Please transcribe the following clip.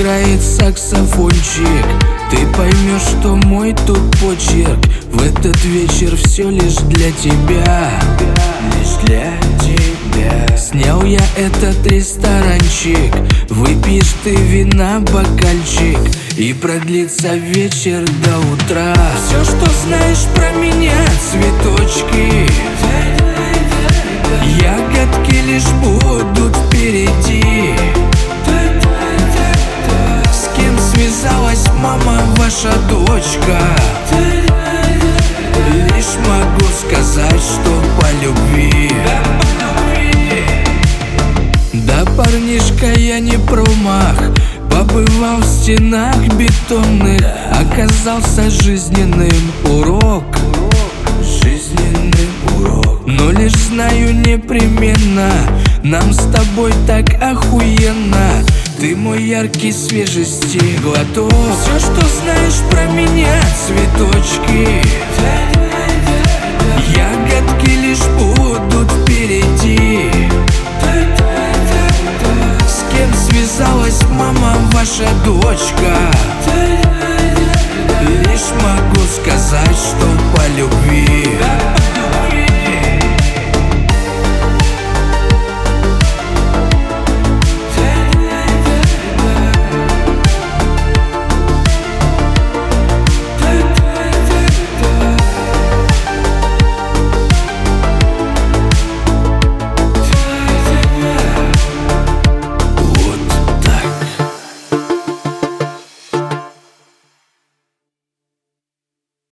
играет саксофончик, ты поймешь, что мой тут почерк в этот вечер все лишь для тебя, лишь для тебя. Снял я этот ресторанчик, выпьешь ты вина бокальчик, и продлится вечер до утра. Все, что знаешь про меня, цветочки, ягодки лишь будут впереди. С кем связалась мама, ваша дочка? Лишь могу сказать, что по любви. Да, парнишка, я не промах, побывал в стенах бетонных, оказался жизненным урок. Но лишь знаю непременно, нам с тобой так охуенно. Ты мой яркий свежести глоток. Все, что знаешь про меня, цветочки, ягодки лишь будут впереди. С кем связалась мама, ваша дочка? Лишь могу сказать, что по любви.